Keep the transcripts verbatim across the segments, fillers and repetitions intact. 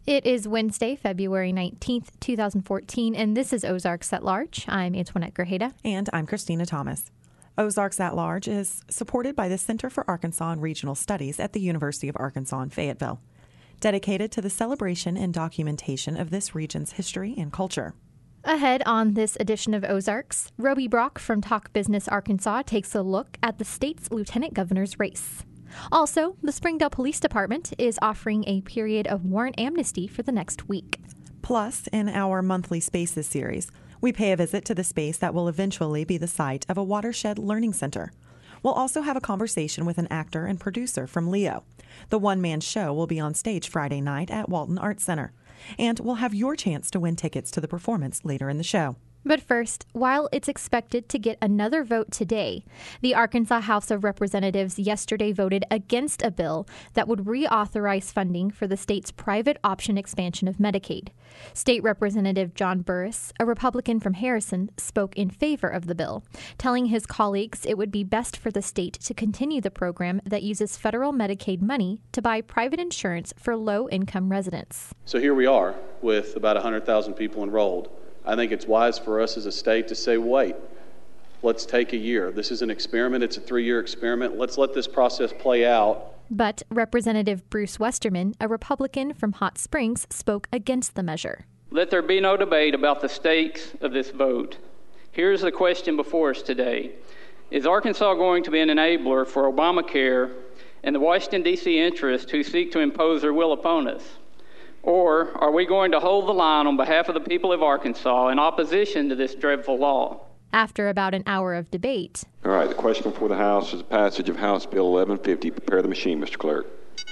It is Wednesday, February nineteenth, twenty fourteen, and this is Ozarks at Large. I'm Antoinette Grajeda. And I'm Christina Thomas. Ozarks at Large is supported by the Center for Arkansas and Regional Studies at the University of Arkansas in Fayetteville, dedicated to the celebration and documentation of this region's history and culture. Ahead on this edition of Ozarks, Roby Brock from Talk Business Arkansas takes a look at the state's lieutenant governor's race. Also, the Springdale Police Department is offering a period of warrant amnesty for the next week. Plus, in our monthly Spaces series, we pay a visit to the space that will eventually be the site of a watershed learning center. We'll also have a conversation with an actor and producer from Leo. The one-man show will be on stage Friday night at Walton Arts Center. And we'll have your chance to win tickets to the performance later in the show. But first, while it's expected to get another vote today, the Arkansas House of Representatives yesterday voted against a bill that would reauthorize funding for the state's private option expansion of Medicaid. State Representative John Burris, a Republican from Harrison, spoke in favor of the bill, telling his colleagues it would be best for the state to continue the program that uses federal Medicaid money to buy private insurance for low-income residents. So here we are with about one hundred thousand people enrolled. I think it's wise for us as a state to say, wait, let's take a year. This is an experiment. It's a three-year experiment. Let's let this process play out. But Representative Bruce Westerman, a Republican from Hot Springs, spoke against the measure. Let there be no debate about the stakes of this vote. Here's the question before us today. Is Arkansas going to be an enabler for Obamacare and the Washington, D C interests who seek to impose their will upon us? Or are we going to hold the line on behalf of the people of Arkansas in opposition to this dreadful law? After about an hour of debate. All right, the question before the House is the passage of House Bill eleven fifty. Prepare the machine, Mister Clerk.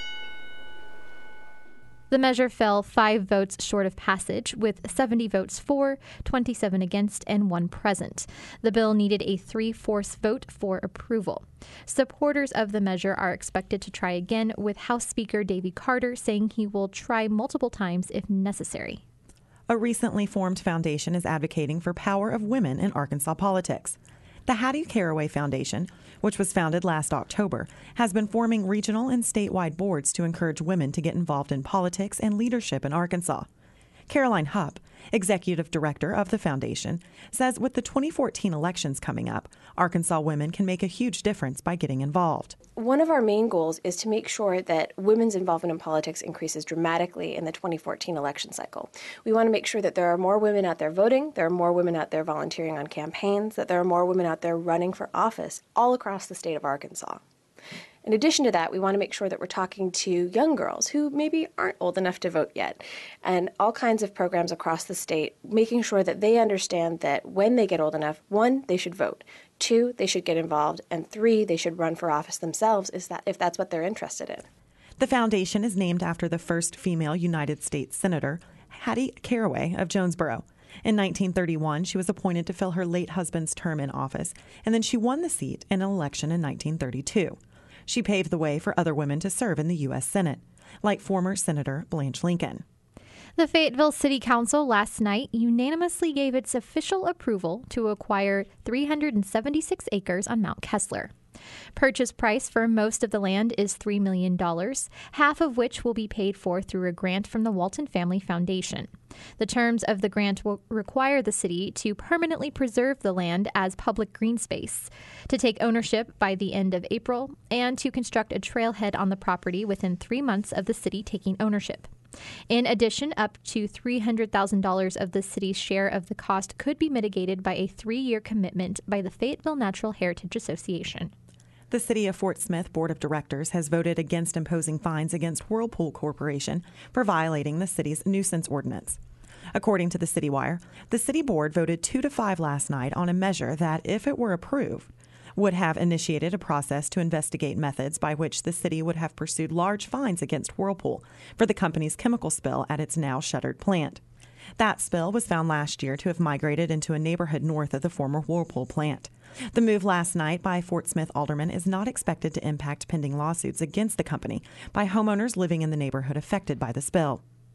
The measure fell five votes short of passage, with seventy votes for, twenty-seven against, and one present. The bill needed a three-fourths vote for approval. Supporters of the measure are expected to try again, with House Speaker Davy Carter saying he will try multiple times if necessary. A recently formed foundation is advocating for power of women in Arkansas politics. The Hattie Caraway Foundation, which was founded last October, has been forming regional and statewide boards to encourage women to get involved in politics and leadership in Arkansas. Caroline Hupp, executive director of the foundation, says with the twenty fourteen elections coming up, Arkansas women can make a huge difference by getting involved. One of our main goals is to make sure that women's involvement in politics increases dramatically in the twenty fourteen election cycle. We want to make sure that there are more women out there voting, there are more women out there volunteering on campaigns, that there are more women out there running for office all across the state of Arkansas. In addition to that, we want to make sure that we're talking to young girls who maybe aren't old enough to vote yet, and all kinds of programs across the state, making sure that they understand that when they get old enough, one, they should vote, two, they should get involved, and three, they should run for office themselves is that if that's what they're interested in. The foundation is named after the first female United States Senator, Hattie Caraway of Jonesboro. In nineteen thirty-one, she was appointed to fill her late husband's term in office, and then she won the seat in an election in nineteen thirty-two. She paved the way for other women to serve in the U S Senate, like former Senator Blanche Lincoln. The Fayetteville City Council last night unanimously gave its official approval to acquire three hundred seventy-six acres on Mount Kessler. Purchase price for most of the land is three million dollars, half of which will be paid for through a grant from the Walton Family Foundation. The terms of the grant will require the city to permanently preserve the land as public green space, to take ownership by the end of April, and to construct a trailhead on the property within three months of the city taking ownership. In addition, up to three hundred thousand dollars of the city's share of the cost could be mitigated by a three-year commitment by the Fayetteville Natural Heritage Association. The City of Fort Smith Board of Directors has voted against imposing fines against Whirlpool Corporation for violating the city's nuisance ordinance. According to the City Wire, the City Board voted two to five last night on a measure that, if it were approved, would have initiated a process to investigate methods by which the city would have pursued large fines against Whirlpool for the company's chemical spill at its now shuttered plant. That spill was found last year to have migrated into a neighborhood north of the former Whirlpool plant. The move last night by Fort Smith aldermen is not expected to impact pending lawsuits against the company by homeowners living in the neighborhood affected by the spill.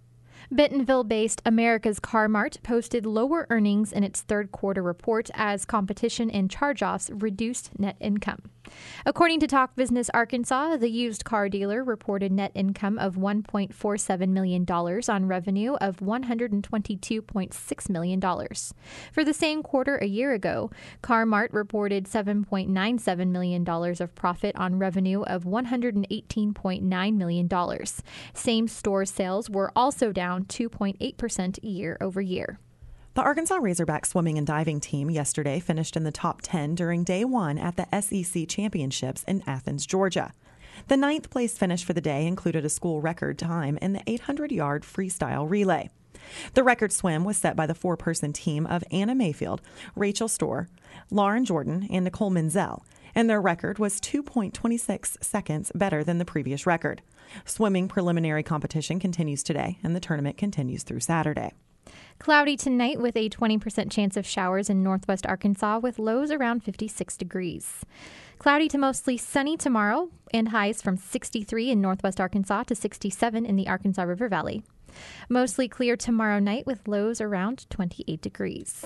Bentonville-based America's Car-Mart posted lower earnings in its third quarter report as competition and charge-offs reduced net income. According to Talk Business Arkansas, the used car dealer reported net income of one point four seven million dollars on revenue of one hundred twenty-two point six million dollars. For the same quarter a year ago, Car-Mart reported seven point nine seven million dollars of profit on revenue of one hundred eighteen point nine million dollars. Same-store sales were also down two point eight percent year over year. The Arkansas Razorback swimming and diving team yesterday finished in the top ten during day one at the S E C Championships in Athens, Georgia. The ninth place finish for the day included a school record time in the eight hundred yard freestyle relay. The record swim was set by the four-person team of Anna Mayfield, Rachel Storr, Lauren Jordan, and Nicole Menzel, and their record was two point two six seconds better than the previous record. Swimming preliminary competition continues today, and the tournament continues through Saturday. Cloudy tonight with a twenty percent chance of showers in northwest Arkansas with lows around fifty-six degrees. Cloudy to mostly sunny tomorrow and highs from sixty-three in northwest Arkansas to sixty-seven in the Arkansas River Valley. Mostly clear tomorrow night with lows around twenty-eight degrees.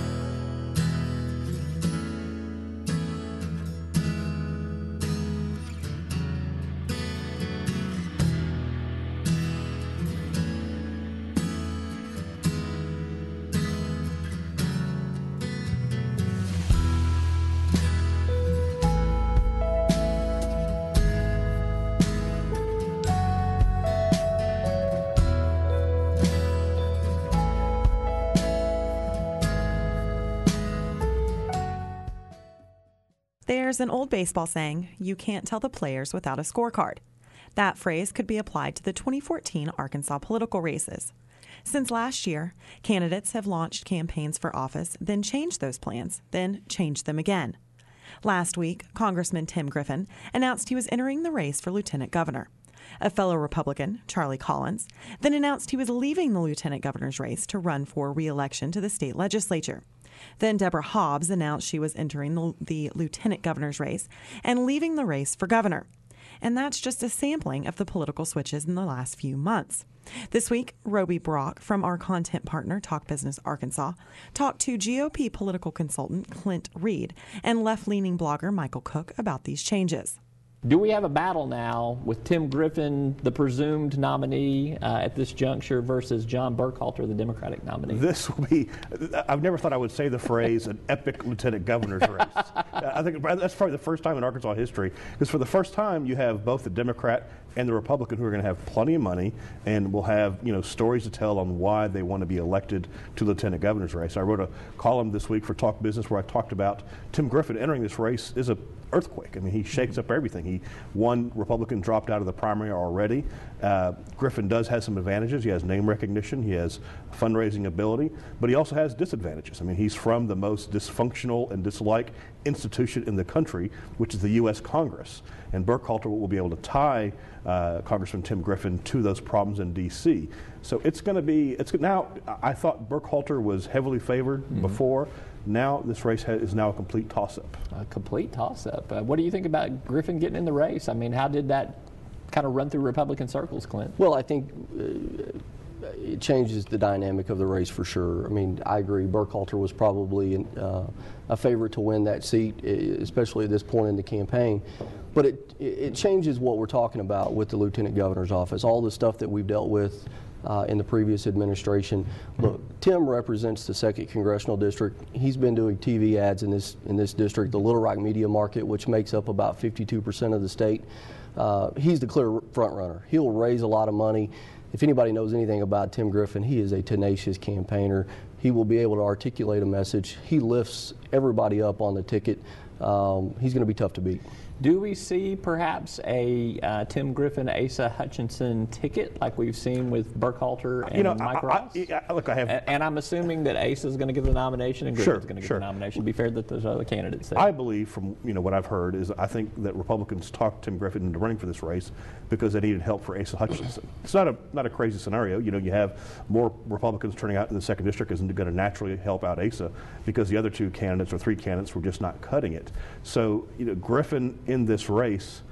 There's an old baseball saying, you can't tell the players without a scorecard. That phrase could be applied to the twenty fourteen Arkansas political races. Since last year, candidates have launched campaigns for office, then changed those plans, then changed them again. Last week, Congressman Tim Griffin announced he was entering the race for lieutenant governor. A fellow Republican, Charlie Collins, then announced he was leaving the lieutenant governor's race to run for re-election to the state legislature. Then Deborah Hobbs announced she was entering the, the lieutenant governor's race and leaving the race for governor. And that's just a sampling of the political switches in the last few months. This week, Roby Brock from our content partner, Talk Business Arkansas, talked to G O P political consultant Clint Reed and left-leaning blogger Michael Cook about these changes. Do we have a battle now with Tim Griffin, the presumed nominee uh, at this juncture, versus John Burkhalter, the Democratic nominee? This will be, I've never thought I would say the phrase, an epic lieutenant governor's race. I think that's probably the first time in Arkansas history, because for the first time you have both the Democrat and the Republican who are going to have plenty of money and will have, you know, stories to tell on why they want to be elected to lieutenant governor's race. I wrote a column this week for Talk Business where I talked about Tim Griffin entering this race is a earthquake. I mean, he shakes up everything. He one Republican dropped out of the primary already. Uh, Griffin does have some advantages. He has name recognition. He has fundraising ability, but he also has disadvantages. I mean, he's from the most dysfunctional and disliked institution in the country, which is the U S Congress. And Burkhalter will be able to tie uh, Congressman Tim Griffin to those problems in D C. So it's going to be, it's now, I thought Burkhalter was heavily favored mm-hmm. before. Now this race ha- is now a complete toss-up. A complete toss-up. Uh, what do you think about Griffin getting in the race? I mean, how did that kind of run through Republican circles, Clint? Well, I think uh, it changes the dynamic of the race for sure. I mean, I agree. Burkhalter was probably uh, a favorite to win that seat, especially at this point in the campaign. But it it changes what we're talking about with the lieutenant governor's office. All the stuff that we've dealt with Uh, in the previous administration. Look, Tim represents the second congressional district. He's been doing T V ads in this in this district, the Little Rock media market, which makes up about fifty-two percent of the state. Uh, he's the clear front runner. He'll raise a lot of money. If anybody knows anything about Tim Griffin, he is a tenacious campaigner. He will be able to articulate a message. He lifts everybody up on the ticket. Um, he's going to be tough to beat. Do we see perhaps a uh, Tim Griffin, Asa Hutchinson ticket like we've seen with Burkhalter and you know, Mike I, Ross? I, I, look, I have, and, and I'm assuming that Asa is going to give the nomination and Griffin's sure, going to give sure. the nomination. To be fair that there's other candidates there. I believe from you know what I've heard is I think that Republicans talked Tim Griffin into running for this race because they needed help for Asa Hutchinson. It's not a not a crazy scenario. You know, you have more Republicans turning out in the second district isn't going to naturally help out Asa because the other two candidates or three candidates were just not cutting it. So you know, Griffin in this race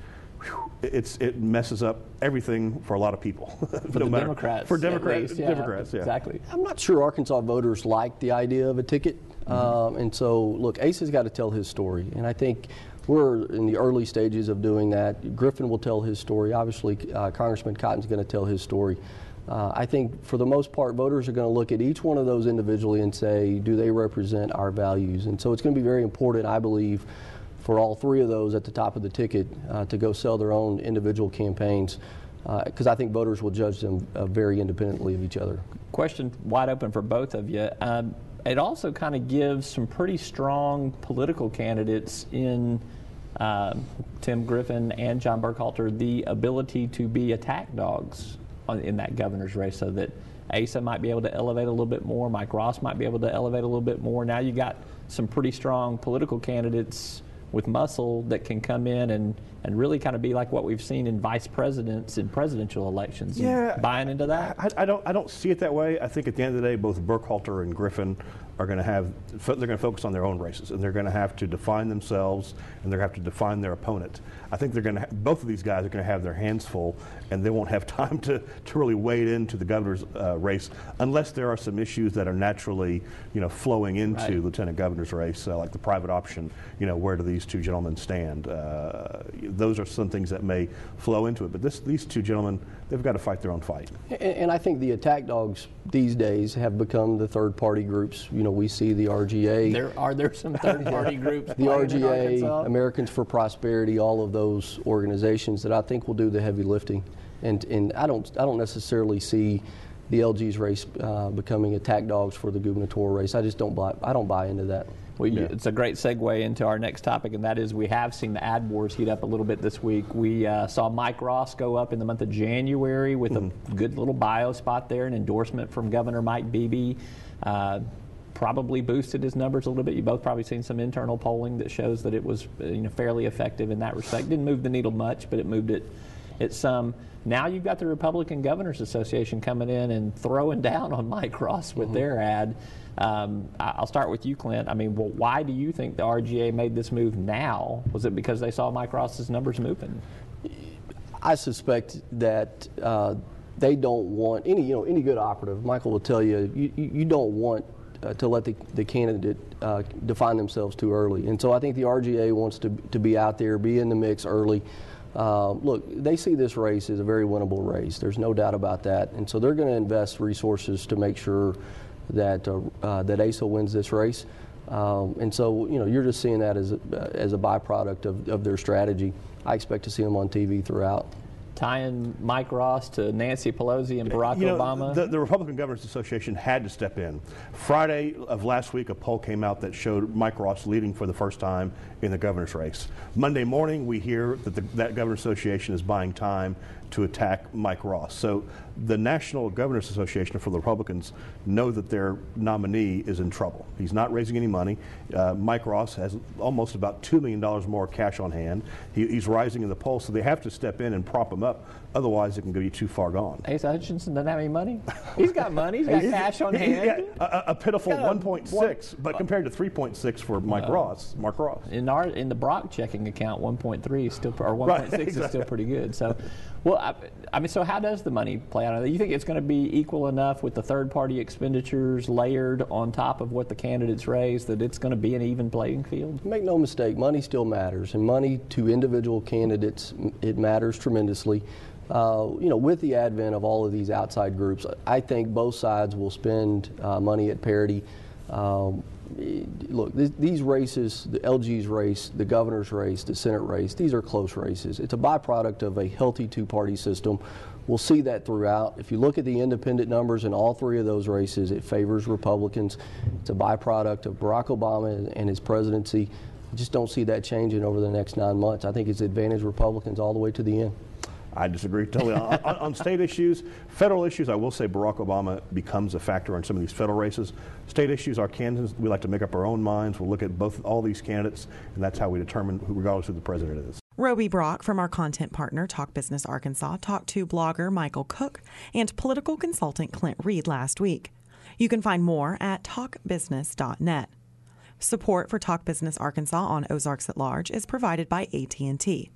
whew, it's it messes up everything for a lot of people. For no the matter, Democrats. For Democrats, least, yeah, Democrats, yeah. Exactly. I'm not sure Arkansas voters like the idea of a ticket. Mm-hmm. um, and so, look, Asa's got to tell his story. And I think we're in the early stages of doing that. Griffin will tell his story. Obviously, uh, Congressman Cotton's going to tell his story. Uh, I think for the most part, voters are going to look at each one of those individually and say, do they represent our values? And so it's going to be very important, I believe, for all three of those at the top of the ticket uh, to go sell their own individual campaigns, because uh, I think voters will judge them uh, very independently of each other. Question wide open for both of you. Um, it also kind of gives some pretty strong political candidates in uh, Tim Griffin and John Burkhalter the ability to be attack dogs on, in that governor's race, so that Asa might be able to elevate a little bit more, Mike Ross might be able to elevate a little bit more. Now you got some pretty strong political candidates with muscle that can come in and, and really kind of be like what we've seen in vice presidents in presidential elections. Yeah, buying into that? I, I don't. I don't see it that way. I think at the end of the day, both Burkhalter and Griffin are going to have. They're going to focus on their own races, and they're going to have to define themselves, and they're going to have to define their opponent. I think they're going to. Ha- both of these guys are going to have their hands full, and they won't have time to, to really wade into the governor's uh, race unless there are some issues that are naturally, you know, flowing into right. lieutenant governor's race, uh, like the private option. You know, where do these two gentlemen stand? Uh, those are some things that may flow into it. But this, these two gentlemen, they've got to fight their own fight. And, and I think the attack dogs these days have become the third-party groups. You know, we see the R G A. There are there some third-party groups. The R G A, in Americans for Prosperity, all of those organizations that I think will do the heavy lifting. And and I don't I don't necessarily see the L G's race uh, becoming attack dogs for the gubernatorial race. I just don't buy I don't buy into that. Well, you, Yeah. it's a great segue into our next topic, and that is we have seen the ad wars heat up a little bit this week. We uh, saw Mike Ross go up in the month of January with mm-hmm. a good little bio spot there, an endorsement from Governor Mike Beebe. Uh, probably boosted his numbers a little bit. You both probably seen some internal polling that shows that it was you know fairly effective in that respect. Didn't move the needle much, but it moved it, it some. Now you've got the Republican Governors Association coming in and throwing down on Mike Ross with mm-hmm. their ad. Um, I'll start with you, Clint. I mean, well, why do you think the R G A made this move now? Was it because they saw Mike Ross's numbers moving? I suspect that uh, they don't want any, you know, any good operative. Michael will tell you, you, you don't want uh, to let the, the candidate uh, define themselves too early. And so I think the R G A wants to to be out there, be in the mix early. Uh, look, they see this race as a very winnable race. There's no doubt about that. And so they're going to invest resources to make sure that uh, uh, that Asa wins this race. Um, and so, you know, you're just seeing that as a, as a byproduct of, of their strategy. I expect to see them on T V throughout. Tying Mike Ross to Nancy Pelosi and Barack you know, Obama? The, the Republican Governors Association had to step in. Friday of last week, a poll came out that showed Mike Ross leading for the first time in the governor's race. Monday morning, we hear that the, that Governors Association is buying time to attack Mike Ross. So the National Governors Association for the Republicans know that their nominee is in trouble. He's not raising any money. Uh, Mike Ross has almost about two million dollars more cash on hand. He, he's rising in the polls, so they have to step in and prop him up. Otherwise, it can be too far gone. Asa Hutchinson doesn't have any money? He's got money. He's got cash on hand. Yeah, a, a pitiful one point six, but compared to three point six for Mike uh, Ross, Mark Ross. In our in the Brock checking account, one point three is still, or one point six right, exactly. is still pretty good. So, well, I, I mean, so how does the money play out? You think it's going to be equal enough with the third-party expenditures layered on top of what the candidates raise that it's going to be an even playing field? Make no mistake, money still matters, and money to individual candidates, it matters tremendously. Uh, you know, with the advent of all of these outside groups, I think both sides will spend uh, money at parity. Um, look, th- these races, the L G's race, the governor's race, the Senate race, these are close races. It's a byproduct of a healthy two-party system. We'll see that throughout. If you look at the independent numbers in all three of those races, it favors Republicans. It's a byproduct of Barack Obama and his presidency. I just don't see that changing over the next nine months. I think it's advantage Republicans all the way to the end. I disagree totally. on, on, on state issues, federal issues, I will say Barack Obama becomes a factor in some of these federal races. State issues, our candidates, we like to make up our own minds. We'll look at both all these candidates, and that's how we determine who, regardless of who the president is. Roby Brock from our content partner, Talk Business Arkansas, talked to blogger Michael Cook and political consultant Clint Reed last week. You can find more at talk business dot net. Support for Talk Business Arkansas on Ozarks at Large is provided by A T and T.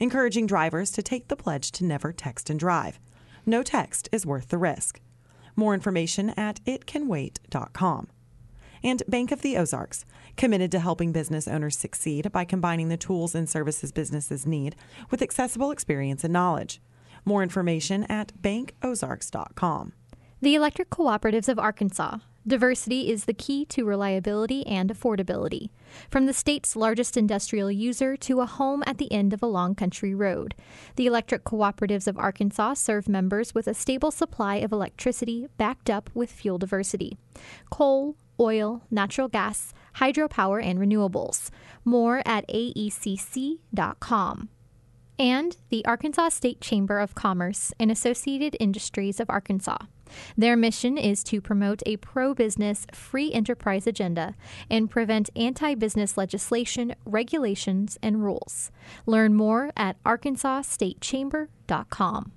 encouraging drivers to take the pledge to never text and drive. No text is worth the risk. More information at it can wait dot com. And Bank of the Ozarks, committed to helping business owners succeed by combining the tools and services businesses need with accessible experience and knowledge. More information at bank ozarks dot com. The Electric Cooperatives of Arkansas. Diversity is the key to reliability and affordability. From the state's largest industrial user to a home at the end of a long country road, the Electric Cooperatives of Arkansas serve members with a stable supply of electricity backed up with fuel diversity. Coal, oil, natural gas, hydropower, and renewables. More at A E C C dot com. And the Arkansas State Chamber of Commerce and Associated Industries of Arkansas. Their mission is to promote a pro-business, free enterprise agenda and prevent anti-business legislation, regulations, and rules. Learn more at arkansas state chamber dot com.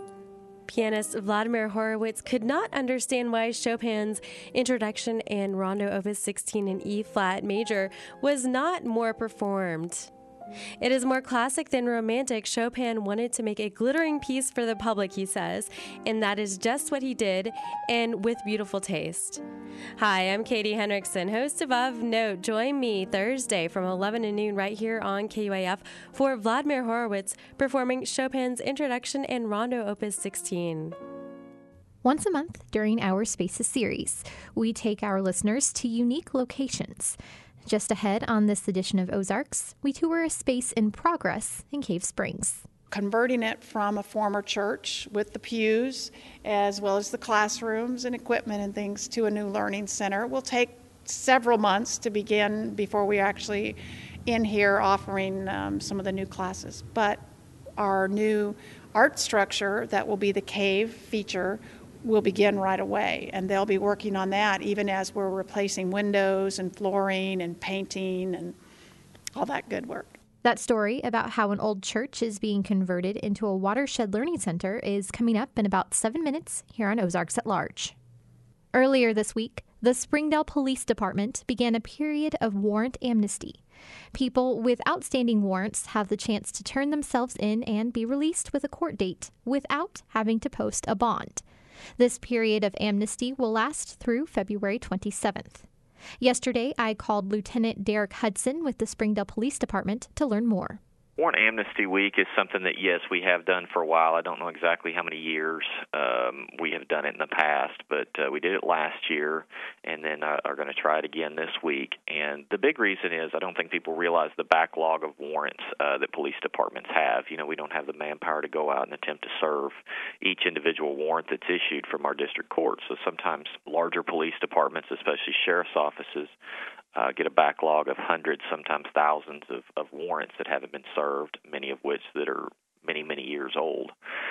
Pianist Vladimir Horowitz could not understand why Chopin's Introduction and Rondo Opus sixteen in E-flat major was not more performed. It is more classic than romantic. Chopin wanted to make a glittering piece for the public, he says, and that is just what he did, and with beautiful taste. Hi, I'm Katie Henriksen, host of Of Note. Join me Thursday from eleven to noon right here on K U A F for Vladimir Horowitz performing Chopin's Introduction and Rondo Opus sixteen. Once a month during our Spaces series, we take our listeners to unique locations. Just ahead on this edition of Ozarks, we tour a space in progress in Cave Springs. Converting it from a former church with the pews, as well as the classrooms and equipment and things, to a new learning center will take several months to begin before we actually in here offering um, some of the new classes. But our new art structure that will be the cave feature will begin right away, and they'll be working on that even as we're replacing windows and flooring and painting and all that good work. That story about how an old church is being converted into a watershed learning center is coming up in about seven minutes here on Ozarks at Large. Earlier this week, the Springdale Police Department began a period of warrant amnesty. People with outstanding warrants have the chance to turn themselves in and be released with a court date without having to post a bond. This period of amnesty will last through February twenty-seventh. Yesterday, I called Lieutenant Derek Hudson with the Springdale Police Department to learn more. Warrant Amnesty Week is something that, yes, we have done for a while. I don't know exactly how many years um, we have done it in the past, but uh, we did it last year and then uh, are going to try it again this week. And the big reason is I don't think people realize the backlog of warrants uh, that police departments have. You know, we don't have the manpower to go out and attempt to serve each individual warrant that's issued from our district courts. So sometimes larger police departments, especially sheriff's offices, Uh, get a backlog of hundreds, sometimes thousands of, of warrants that haven't been served, many of which that are many, many years old.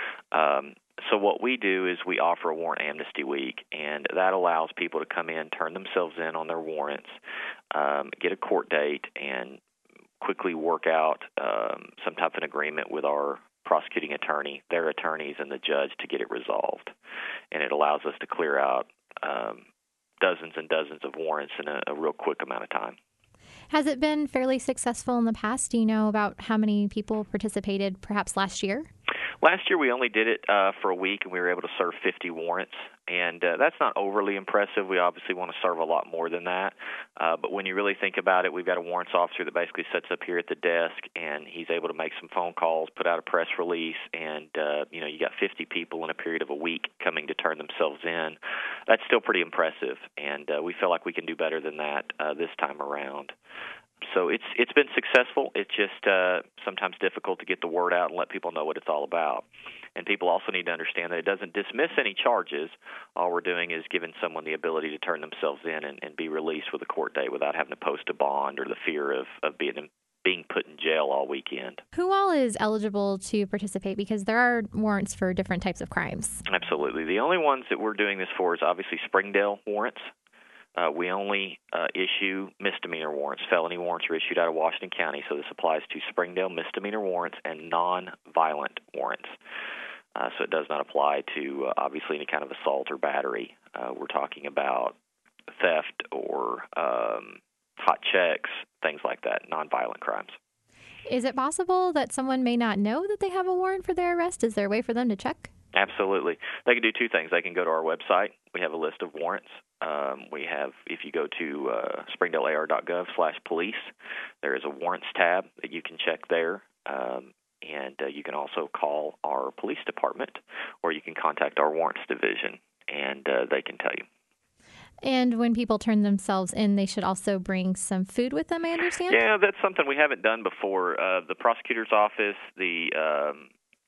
Um, so what we do is we offer a Warrant Amnesty Week, and that allows people to come in, turn themselves in on their warrants, um, get a court date, and quickly work out um, some type of an agreement with our prosecuting attorney, their attorneys, and the judge to get it resolved. And it allows us to clear out um, dozens and dozens of warrants in a, a real quick amount of time. Has it been fairly successful in the past? Do you know about how many people participated perhaps last year? Last year we only did it uh, for a week, and we were able to serve fifty warrants, and uh, that's not overly impressive. We obviously want to serve a lot more than that, uh, but when you really think about it, we've got a warrants officer that basically sits up here at the desk, and he's able to make some phone calls, put out a press release, and uh, you know, you got fifty people in a period of a week coming to turn themselves in. That's still pretty impressive, and uh, we feel like we can do better than that uh, this time around. So it's it's been successful. It's just uh, sometimes difficult to get the word out and let people know what it's all about. And people also need to understand that it doesn't dismiss any charges. All we're doing is giving someone the ability to turn themselves in and, and be released with a court date without having to post a bond or the fear of, of being being put in jail all weekend. Who all is eligible to participate? Because there are warrants for different types of crimes. Absolutely. The only ones that we're doing this for is obviously Springdale warrants. Uh, we only uh, issue misdemeanor warrants. Felony warrants are issued out of Washington County, so this applies to Springdale misdemeanor warrants and non-violent warrants. Uh, so it does not apply to, uh, obviously, any kind of assault or battery. Uh, we're talking about theft or um, hot checks, things like that, non-violent crimes. Is it possible that someone may not know that they have a warrant for their arrest? Is there a way for them to check? Absolutely. They can do two things. They can go to our website. We have a list of warrants. Um, we have, if you go to uh, springdale a r dot gov slash police, there is a warrants tab that you can check there. Um, and uh, you can also call our police department, or you can contact our warrants division, and uh, they can tell you. And when people turn themselves in, they should also bring some food with them, I understand? Yeah, that's something we haven't done before. Uh, the prosecutor's office, the um,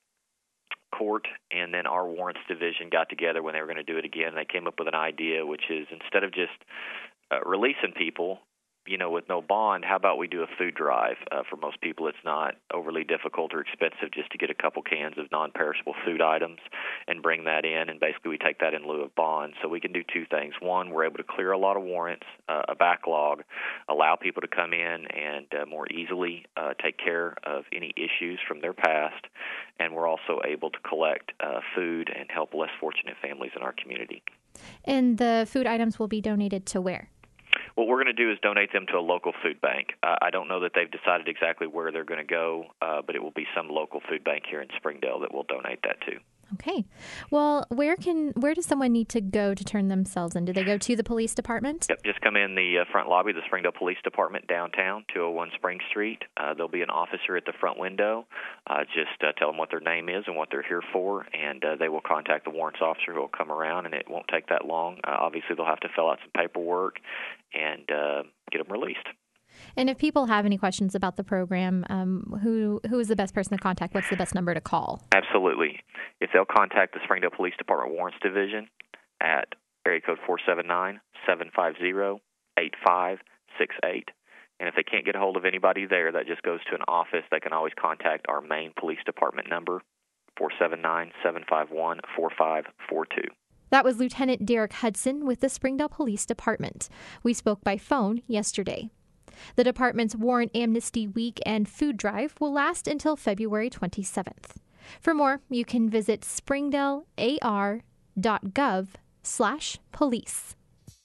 court, and then our warrants division got together when they were going to do it again. They came up with an idea, which is instead of just uh, releasing people, you know, with no bond, how about we do a food drive? Uh, for most people, it's not overly difficult or expensive just to get a couple cans of non-perishable food items and bring that in, and basically we take that in lieu of bond. So we can do two things. One, we're able to clear a lot of warrants, uh, a backlog, allow people to come in and uh, more easily uh, take care of any issues from their past, and we're also able to collect uh, food and help less fortunate families in our community. And the food items will be donated to where? What we're going to do is donate them to a local food bank. Uh, I don't know that they've decided exactly where they're going to go, uh, but it will be some local food bank here in Springdale that will donate that to. Okay. Well, where can where does someone need to go to turn themselves in? Do they go to the police department? Yep, just come in the uh, front lobby of the Springdale Police Department downtown, two oh one Spring Street. Uh, there'll be an officer at the front window. Uh, just uh, tell them what their name is and what they're here for, and uh, they will contact the warrants officer who will come around, and it won't take that long. Uh, obviously, they'll have to fill out some paperwork and uh, get them released. And if people have any questions about the program, um, who who is the best person to contact? What's the best number to call? Absolutely. If they'll contact the Springdale Police Department Warrants Division at area code four seven nine, seven five zero, eight five six eight. And if they can't get a hold of anybody there, that just goes to an office. They can always contact our main police department number, four seven nine, seven five one, four five four two. That was Lieutenant Derek Hudson with the Springdale Police Department. We spoke by phone yesterday. The department's Warrant Amnesty Week and food drive will last until February twenty-seventh. For more, you can visit springdale a r dot gov slash police.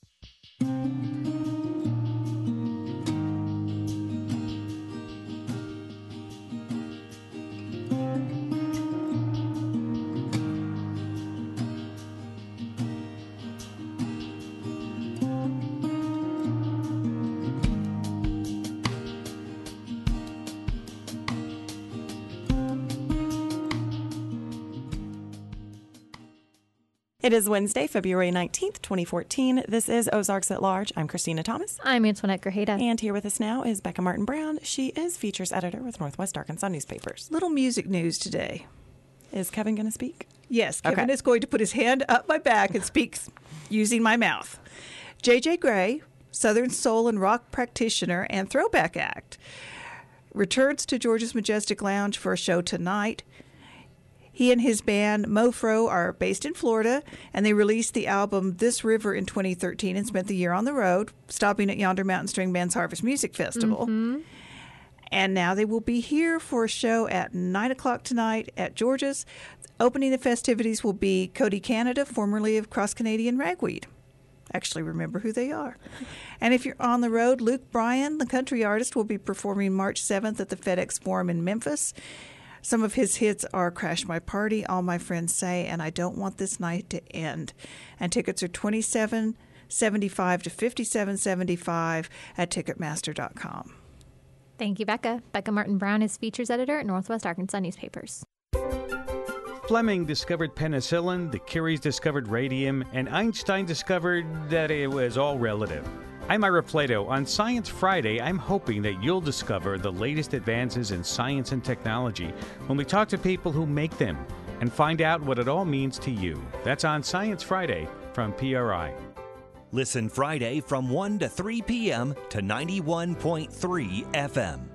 It is Wednesday, February nineteenth, twenty fourteen. This is Ozarks at Large. I'm Christina Thomas. I'm Antoinette Grajeda. And here with us now is Becca Martin Brown. She is features editor with Northwest Arkansas Newspapers. Little music news today. Is Kevin going to speak? Yes, Kevin okay. is going to put his hand up my back and speak using my mouth. J J Gray, Southern soul and rock practitioner and throwback act, returns to Georgia's Majestic Lounge for a show tonight. He and his band, Mofro, are based in Florida, and they released the album This River in twenty thirteen and spent the year on the road, stopping at Yonder Mountain String Band's Harvest Music Festival. Mm-hmm. And now they will be here for a show at nine o'clock tonight at Georgia's. Opening the festivities will be Cody Canada, formerly of Cross Canadian Ragweed. Actually remember who they are. And if you're on the road, Luke Bryan, the country artist, will be performing March seventh at the FedEx Forum in Memphis. Some of his hits are Crash My Party, All My Friends Say, and I Don't Want This Night to End. And tickets are twenty-seven seventy-five to fifty-seven seventy-five at ticketmaster dot com. Thank you, Becca. Becca Martin Brown is features editor at Northwest Arkansas Newspapers. Fleming discovered penicillin, the Curies discovered radium, and Einstein discovered that it was all relative. I'm Ira Plato. On Science Friday, I'm hoping that you'll discover the latest advances in science and technology when we talk to people who make them and find out what it all means to you. That's on Science Friday from P R I. Listen Friday from one to three p.m. to ninety-one point three F M.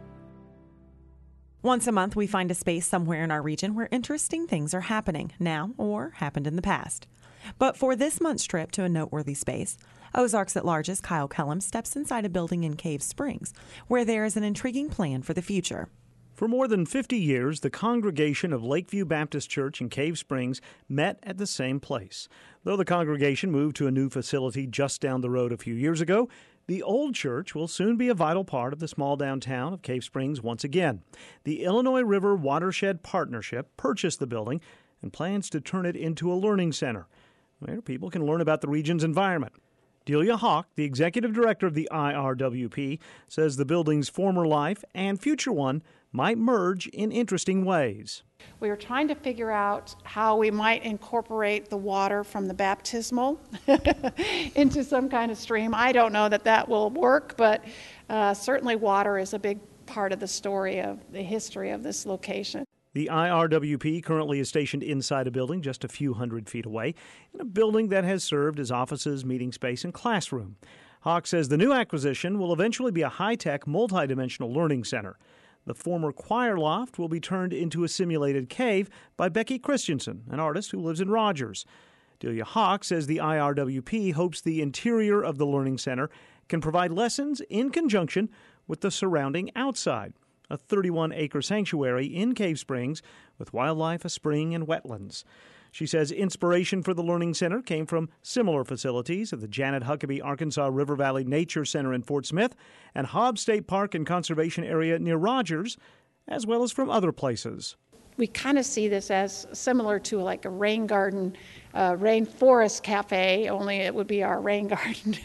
Once a month, we find a space somewhere in our region where interesting things are happening now or happened in the past. But for this month's trip to a noteworthy space, Ozarks at Large's Kyle Kellum steps inside a building in Cave Springs where there is an intriguing plan for the future. For more than fifty years, the congregation of Lakeview Baptist Church in Cave Springs met at the same place. Though the congregation moved to a new facility just down the road a few years ago, the old church will soon be a vital part of the small downtown of Cave Springs once again. The Illinois River Watershed Partnership purchased the building and plans to turn it into a learning center where people can learn about the region's environment. Delia Hawk, the executive director of the I R W P, says the building's former life and future one might merge in interesting ways. We were trying to figure out how we might incorporate the water from the baptismal into some kind of stream. I don't know that that will work, but uh, certainly water is a big part of the story of the history of this location. The I R W P currently is stationed inside a building just a few hundred feet away, in a building that has served as offices, meeting space, and classroom. Hawk says the new acquisition will eventually be a high-tech, multidimensional learning center. The former choir loft will be turned into a simulated cave by Becky Christensen, an artist who lives in Rogers. Delia Hawk says the I R W P hopes the interior of the learning center can provide lessons in conjunction with the surrounding outside, a thirty-one acre sanctuary in Cave Springs with wildlife, a spring, and wetlands. She says inspiration for the Learning Center came from similar facilities at the Janet Huckabee Arkansas River Valley Nature Center in Fort Smith and Hobbs State Park and Conservation Area near Rogers, as well as from other places. We kind of see this as similar to like a rain garden, uh, rainforest cafe, only it would be our rain garden.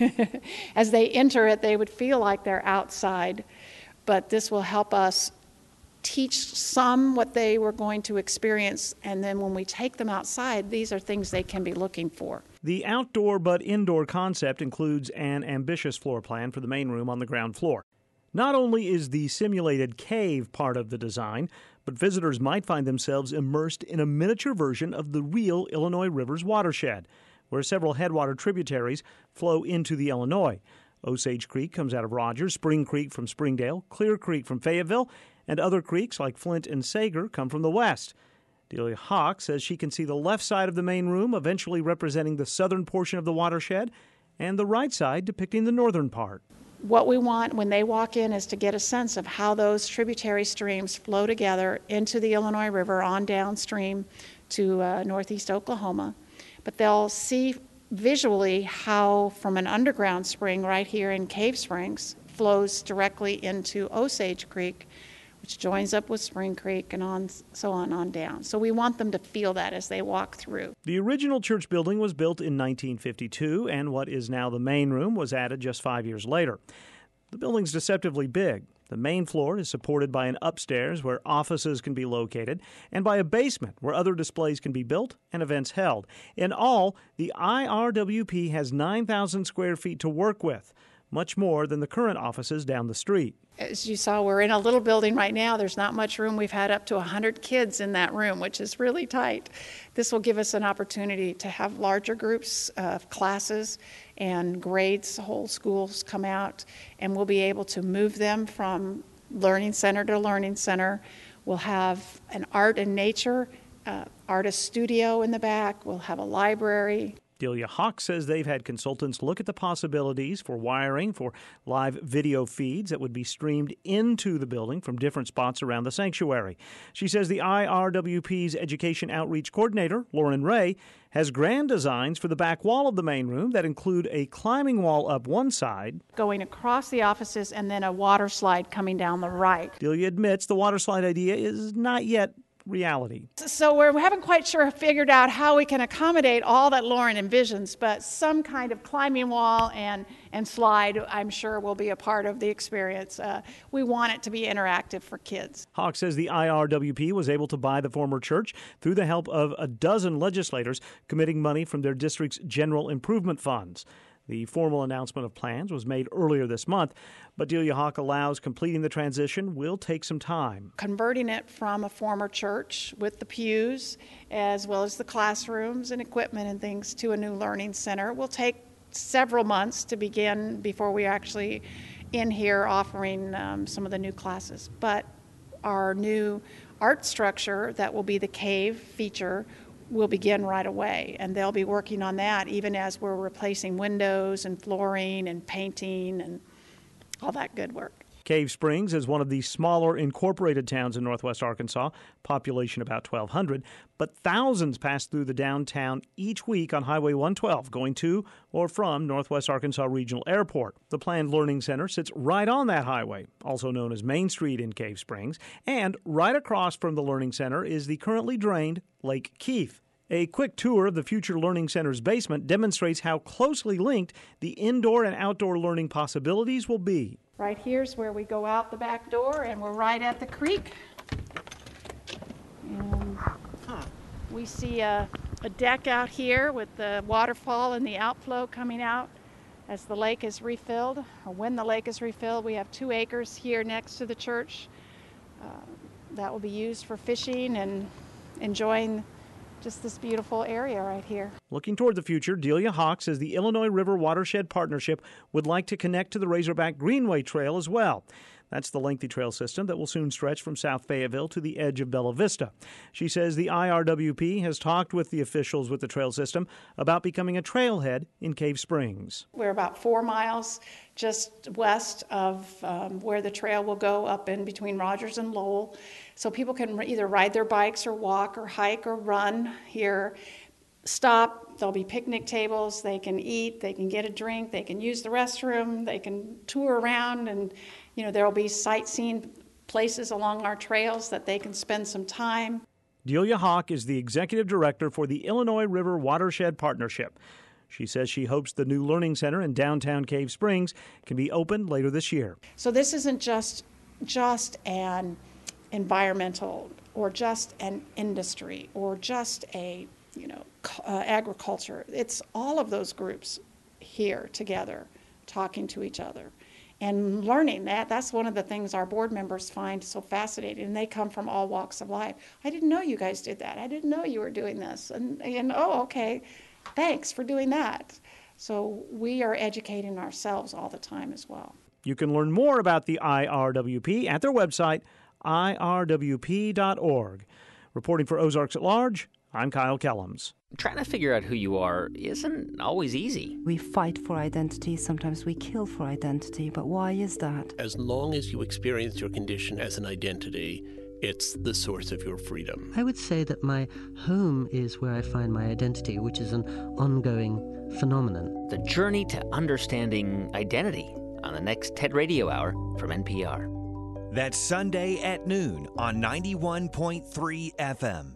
As they enter it, they would feel like they're outside, but this will help us teach some what they were going to experience, and then when we take them outside, these are things they can be looking for. The outdoor but indoor concept includes an ambitious floor plan for the main room on the ground floor. Not only is the simulated cave part of the design, but visitors might find themselves immersed in a miniature version of the real Illinois River's watershed, where several headwater tributaries flow into the Illinois. Osage Creek comes out of Rogers, Spring Creek from Springdale, Clear Creek from Fayetteville, and other creeks like Flint and Sager come from the west. Delia Hawk says she can see the left side of the main room eventually representing the southern portion of the watershed and the right side depicting the northern part. What we want when they walk in is to get a sense of how those tributary streams flow together into the Illinois River on downstream to uh, northeast Oklahoma. But they'll see visually how from an underground spring right here in Cave Springs flows directly into Osage Creek, which joins up with Spring Creek and on so on on down. So we want them to feel that as they walk through. The original church building was built in nineteen fifty-two, and what is now the main room was added just five years later. The building's deceptively big. The main floor is supported by an upstairs where offices can be located and by a basement where other displays can be built and events held. In all, the I R W P has nine thousand square feet to work with, much more than the current offices down the street. As you saw, we're in a little building right now. There's not much room. We've had up to one hundred kids in that room, which is really tight. This will give us an opportunity to have larger groups of classes and grades, whole schools come out, and we'll be able to move them from learning center to learning center. We'll have an art and nature uh, artist studio in the back. We'll have a library. Delia Hawk says they've had consultants look at the possibilities for wiring for live video feeds that would be streamed into the building from different spots around the sanctuary. She says the I R W P's Education Outreach Coordinator, Lauren Ray, has grand designs for the back wall of the main room that include a climbing wall up one side, going across the offices, and then a water slide coming down the right. Delia admits the water slide idea is not yet reality. So we're, we haven't quite sure figured out how we can accommodate all that Lauren envisions, but some kind of climbing wall and, and slide, I'm sure, will be a part of the experience. Uh, we want it to be interactive for kids. Hawk says the I R W P was able to buy the former church through the help of a dozen legislators committing money from their district's general improvement funds. The formal announcement of plans was made earlier this month, but Delia Hawk allows completing the transition will take some time. Converting it from a former church with the pews, as well as the classrooms and equipment and things, to a new learning center will take several months to begin before we actually in here offering um, some of the new classes. But our new art structure that will be the cave feature will begin right away, and they'll be working on that even as we're replacing windows and flooring and painting and all that good work. Cave Springs is one of the smaller incorporated towns in northwest Arkansas, population about twelve hundred, but thousands pass through the downtown each week on Highway one twelve, going to or from Northwest Arkansas Regional Airport. The planned learning center sits right on that highway, also known as Main Street in Cave Springs, and right across from the learning center is the currently drained Lake Keith. A quick tour of the future learning center's basement demonstrates how closely linked the indoor and outdoor learning possibilities will be. Right here's where we go out the back door, and we're right at the creek. And we see a, a deck out here with the waterfall and the outflow coming out as the lake is refilled, or when the lake is refilled. We have two acres here next to the church uh, that will be used for fishing and enjoying just this beautiful area right here. Looking toward the future, Delia Hawk says the Illinois River Watershed Partnership would like to connect to the Razorback Greenway Trail as well. That's the lengthy trail system that will soon stretch from South Fayetteville to the edge of Bella Vista. She says the I R W P has talked with the officials with the trail system about becoming a trailhead in Cave Springs. We're about four miles just west of um, where the trail will go, up in between Rogers and Lowell. So people can either ride their bikes or walk or hike or run here, stop. There'll be picnic tables. They can eat, they can get a drink, they can use the restroom, they can tour around, and you know, there will be sightseeing places along our trails that they can spend some time. Delia Hawk is the executive director for the Illinois River Watershed Partnership. She says she hopes the new learning center in downtown Cave Springs can be opened later this year. So this isn't just just an environmental or just an industry or just a, you know, uh, agriculture. It's all of those groups here together talking to each other and learning that. That's one of the things our board members find so fascinating, and they come from all walks of life. I didn't know you guys did that. I didn't know you were doing this. And, and oh, okay, thanks for doing that. So we are educating ourselves all the time as well. You can learn more about the I R W P at their website, I R W P dot org. Reporting for Ozarks at Large, I'm Kyle Kellums. Trying to figure out who you are isn't always easy. We fight for identity, sometimes we kill for identity, but why is that? As long as you experience your condition as an identity, it's the source of your freedom. I would say that my home is where I find my identity, which is an ongoing phenomenon. The journey to understanding identity on the next TED Radio Hour from N P R. That's Sunday at noon on ninety-one point three F M.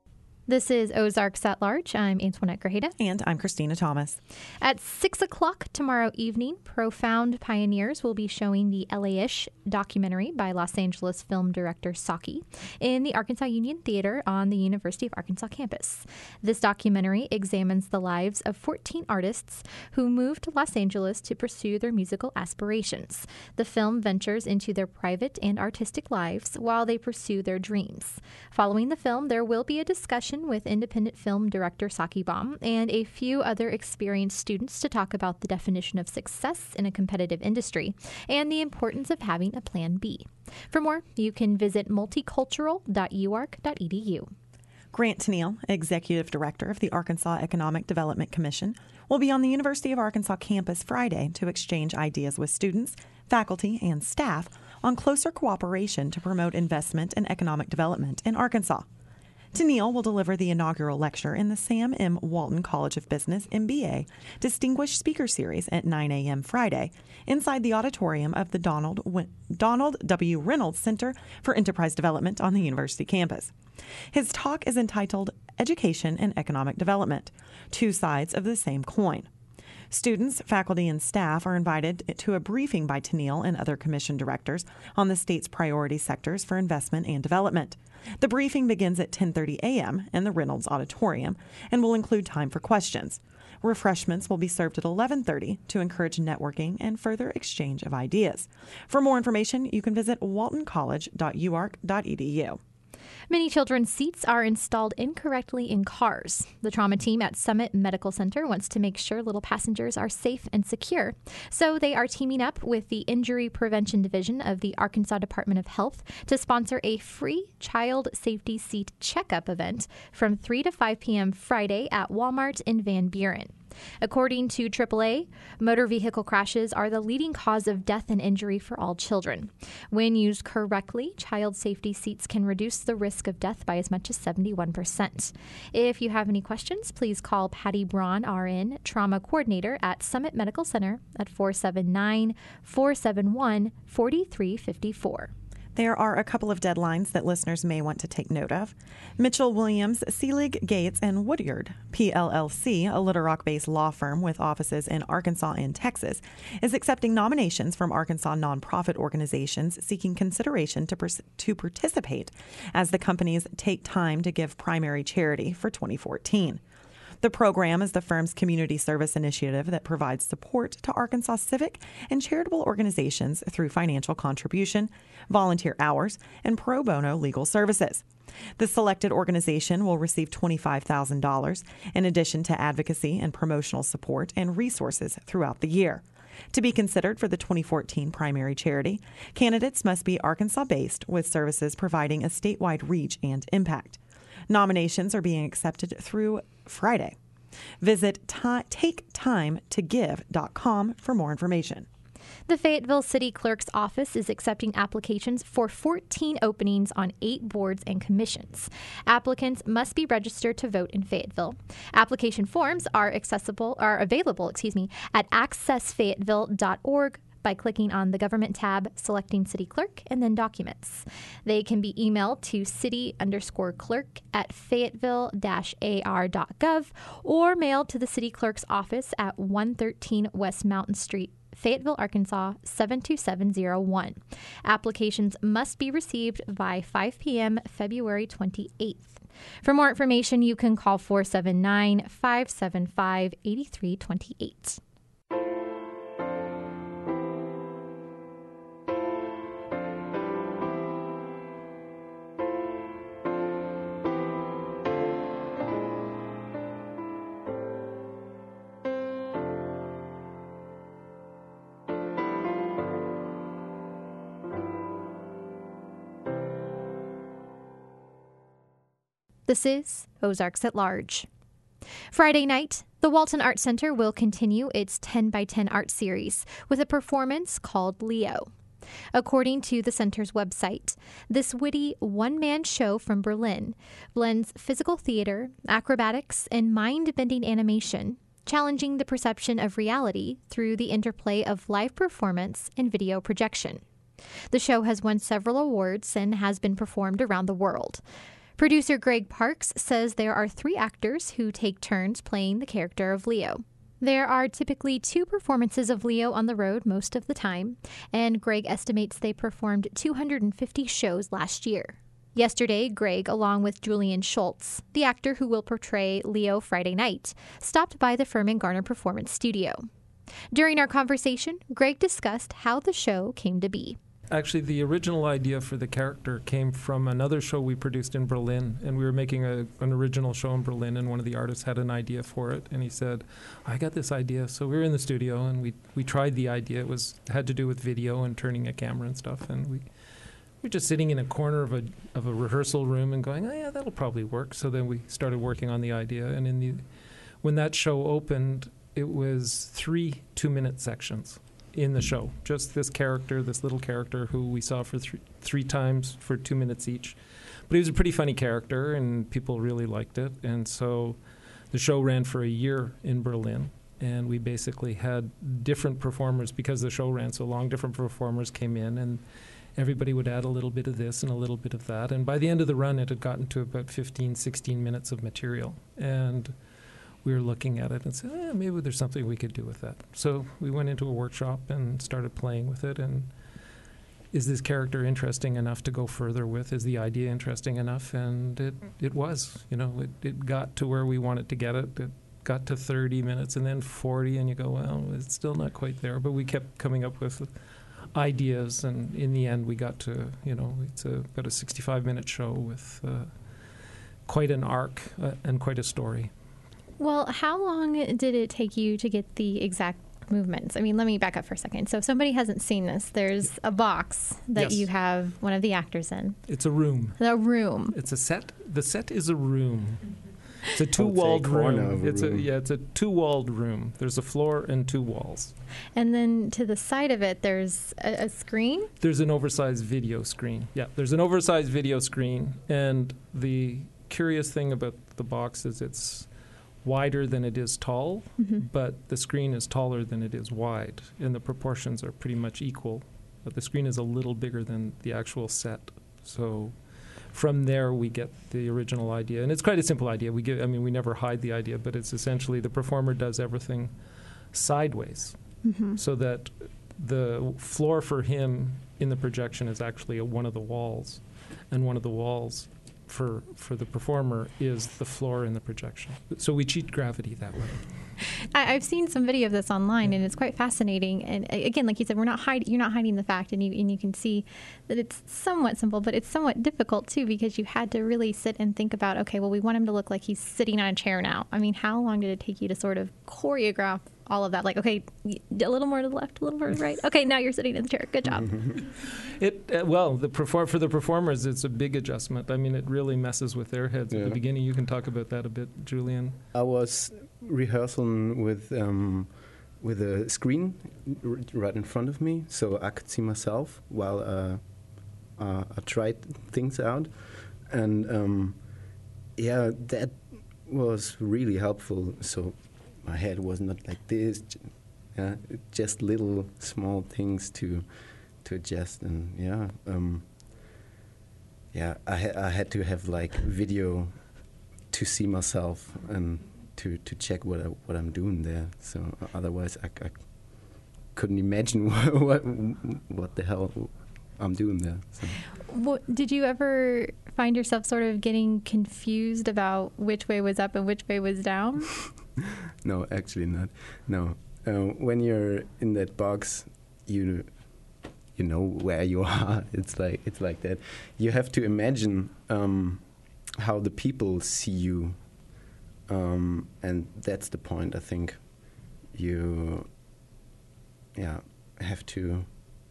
This is Ozarks at Large. I'm Antoinette Grajeda. And I'm Christina Thomas. At six o'clock tomorrow evening, Profound Pioneers will be showing the L A-ish documentary by Los Angeles film director Saki in the Arkansas Union Theater on the University of Arkansas campus. This documentary examines the lives of fourteen artists who moved to Los Angeles to pursue their musical aspirations. The film ventures into their private and artistic lives while they pursue their dreams. Following the film, there will be a discussion with independent film director Saki Baum and a few other experienced students to talk about the definition of success in a competitive industry and the importance of having a plan B. For more, you can visit multicultural dot u ark dot e d u. Grant Tennille, Executive Director of the Arkansas Economic Development Commission, will be on the University of Arkansas campus Friday to exchange ideas with students, faculty, and staff on closer cooperation to promote investment and economic development in Arkansas. Tennille will deliver the inaugural lecture in the Sam M. Walton College of Business M B A Distinguished Speaker Series at nine a.m. Friday inside the auditorium of the Donald, w- Donald W. Reynolds Center for Enterprise Development on the university campus. His talk is entitled Education and Economic Development, Two Sides of the Same Coin. Students, faculty, and staff are invited to a briefing by Tennille and other commission directors on the state's priority sectors for investment and development. The briefing begins at ten thirty a.m. in the Reynolds Auditorium and will include time for questions. Refreshments will be served at eleven thirty to encourage networking and further exchange of ideas. For more information, you can visit walton college dot u ark dot e d u. Many children's seats are installed incorrectly in cars. The trauma team at Summit Medical Center wants to make sure little passengers are safe and secure. So they are teaming up with the Injury Prevention Division of the Arkansas Department of Health to sponsor a free child safety seat checkup event from three to five p.m. Friday at Walmart in Van Buren. According to triple A, motor vehicle crashes are the leading cause of death and injury for all children. When used correctly, child safety seats can reduce the risk of death by as much as seventy-one percent. If you have any questions, please call Patty Braun, R N, Trauma Coordinator at Summit Medical Center at four seven nine, four seven one, four three five four. There are a couple of deadlines that listeners may want to take note of. Mitchell Williams, Seelig, Gates, and Woodyard, P L L C, a Little Rock-based law firm with offices in Arkansas and Texas, is accepting nominations from Arkansas nonprofit organizations seeking consideration to, pers- to participate as the companies take time to give primary charity for twenty fourteen. The program is the firm's community service initiative that provides support to Arkansas civic and charitable organizations through financial contribution, volunteer hours, and pro bono legal services. The selected organization will receive twenty-five thousand dollars in addition to advocacy and promotional support and resources throughout the year. To be considered for the twenty fourteen primary charity, candidates must be Arkansas-based with services providing a statewide reach and impact. Nominations are being accepted through Friday. Visit t- take time to give dot com for more information. The Fayetteville City Clerk's office is accepting applications for fourteen openings on eight boards and commissions. Applicants must be registered to vote in Fayetteville. Application forms are accessible are available, excuse me, at access fayetteville dot org by clicking on the Government tab, selecting City Clerk, and then Documents. They can be emailed to city underscore clerk at fayetteville dash a r dot gov or mailed to the City Clerk's office at one thirteen West Mountain Street, Fayetteville, Arkansas, seven two seven zero one. Applications must be received by five p.m. February twenty-eighth. For more information, you can call four seven nine, five seven five, eight three two eight. This is Ozarks at Large. Friday night, the Walton Art Center will continue its ten by ten art series with a performance called Leo. According to the center's website, this witty one-man show from Berlin blends physical theater, acrobatics, and mind-bending animation, challenging the perception of reality through the interplay of live performance and video projection. The show has won several awards and has been performed around the world. Producer Greg Parks says there are three actors who take turns playing the character of Leo. There are typically two performances of Leo on the road most of the time, and Greg estimates they performed two hundred fifty shows last year. Yesterday, Greg, along with Julian Schultz, the actor who will portray Leo Friday night, stopped by the Furman Garner Performance Studio. During our conversation, Greg discussed how the show came to be. Actually, the original idea for the character came from another show we produced in Berlin, and we were making a, an original show in Berlin, and one of the artists had an idea for it, and he said, I got this idea. So we were in the studio, and we we tried the idea. It was had to do with video and turning a camera and stuff, and we we were just sitting in a corner of a of a rehearsal room and going, oh, yeah, that'll probably work. So then we started working on the idea, and in the when that show opened, it was three two-minute sections in the show. Just this character, this little character who we saw for th- three times for two minutes each. But he was a pretty funny character, and people really liked it. And so the show ran for a year in Berlin, and we basically had different performers because the show ran so long. Different performers came in, and everybody would add a little bit of this and a little bit of that. And by the end of the run, it had gotten to about fifteen, sixteen minutes of material. And we were looking at it and said, eh, maybe there's something we could do with that. So we went into a workshop and started playing with it. And is this character interesting enough to go further with? Is the idea interesting enough? And it, it was. You know, it, it got to where we wanted to get it. It got to thirty minutes and then forty, and you go, well, it's still not quite there. But we kept coming up with ideas, and in the end we got to, you know, it's a, about a sixty-five minute show with uh, quite an arc uh, and quite a story. Well, how long did it take you to get the exact movements? I mean, let me back up for a second. So if somebody hasn't seen this, there's a box that Yes. you have one of the actors in. It's a room. The room. It's a set. The set is a room. It's a two-walled room. A it's room. a yeah, it's a two-walled room. There's a floor and two walls. And then to the side of it, there's a, a screen. There's an oversized video screen. Yeah, there's an oversized video screen. And the curious thing about the box is it's wider than it is tall, mm-hmm. but the screen is taller than it is wide, and the proportions are pretty much equal. But the screen is a little bigger than the actual set. So from there, we get the original idea. And it's quite a simple idea. We give, I mean, we never hide the idea, but it's essentially the performer does everything sideways, mm-hmm. so that the floor for him in the projection is actually a, one of the walls, and one of the walls for for the performer is the floor in the projection. So we cheat gravity that way. I, I've seen some video of this online, and it's quite fascinating. And uh, again, like you said, we're not hiding. You're not hiding the fact, and you and you can see that it's somewhat simple, but it's somewhat difficult too, because you had to really sit and think about, okay, well, we want him to look like he's sitting on a chair now. I mean, how long did it take you to sort of choreograph all of that? Like, okay, a little more to the left, a little more to the right. Okay, now you're sitting in the chair. Good job. It uh, well, the perform for the performers, it's a big adjustment. I mean, it really messes with their heads Yeah. at the beginning. You can talk about that a bit, Julian. I was rehearsing with um, with a screen r- right in front of me, so I could see myself while uh, uh, I tried things out, and um, yeah, that was really helpful. So my head was not like this, j- yeah, just little small things to to adjust, and yeah, um, yeah, I ha- I had to have like video to see myself and to, to check what I, what I'm doing there. So otherwise, I, I couldn't imagine what, what what the hell I'm doing there. So. What, did you ever find yourself sort of getting confused about which way was up and which way was down? No, actually not. No, uh, when you're in that box, you you know where you are. It's like it's like that. You have to imagine um, how the people see you. Um, and that's the point. I think you, yeah, have to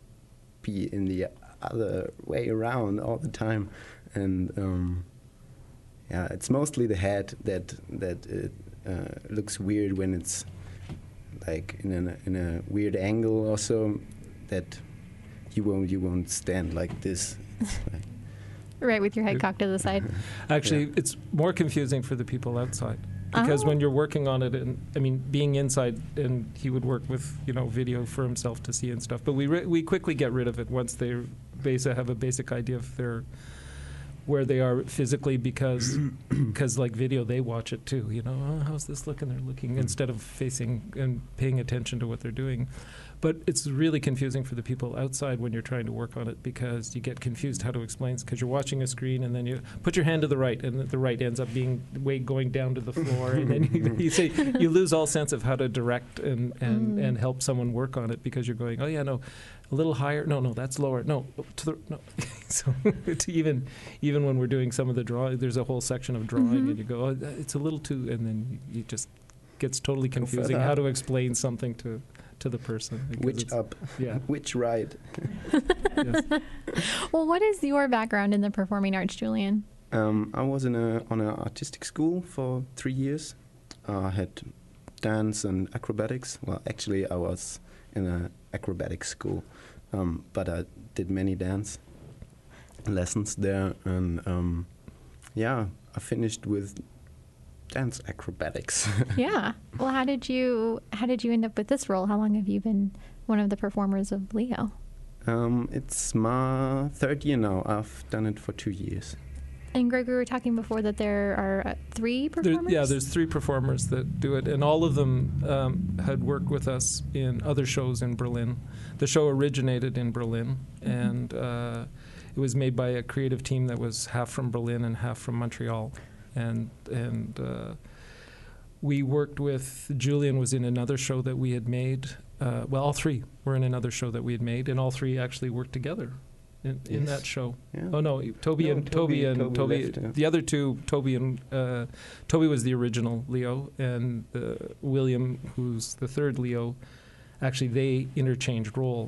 be in the other way around all the time, and um, yeah, it's mostly the head that that it, uh, looks weird when it's like in a in a weird angle. Also, that you won't you won't stand like this. Like right, with your head cocked to the side. Actually, Yeah. it's more confusing for the people outside. Because Oh. when you're working on it, and I mean, being inside, and he would work with, you know, video for himself to see and stuff. But we re- we quickly get rid of it once they basic have a basic idea of their where they are physically, because because like video, they watch it too. You know, oh, how's this looking? They're looking instead of facing and paying attention to what they're doing. But it's really confusing for the people outside when you're trying to work on it, because you get confused how to explain, because you're watching a screen and then you put your hand to the right, and the right ends up being way going down to the floor, and then you, you say you lose all sense of how to direct and and, Mm. and help someone work on it, because you're going, oh yeah, no, a little higher, no, no, that's lower, no, to the no. So to even even when we're doing some of the drawing, there's a whole section of drawing, Mhm. and you go, oh, it's a little too, and then you just gets totally confusing further how up. to explain something to. to the person. because which it's- up, Yeah. which right. Yes. Well, what is your background in the performing arts, Julian? Um, I was in a on an artistic school for three years. Uh, I had dance and acrobatics. Well, actually, I was in an acrobatic school, um, but I did many dance lessons there, and um, yeah, I finished with dance acrobatics. Yeah. Well, how did you how did you end up with this role? How long have you been one of the performers of Leo? Um, it's my third year now. I've done it for two years. And Greg, we were talking before that there are uh, three There, performers. yeah, there's three performers that do it, and all of them um, had worked with us in other shows in Berlin. The show originated in Berlin, Mm-hmm. and uh, it was made by a creative team that was half from Berlin and half from Montreal. And and uh, we worked with, Julian was in another show that we had made. Uh, well, all three were in another show that we had made, and all three actually worked together in, in Yes. that show. Yeah. Oh no, Toby No, and Toby- Toby and Toby Toby. left, yeah. The other two, Toby and uh, Toby was the original Leo, and uh, William, who's the third Leo. Actually, they interchanged roles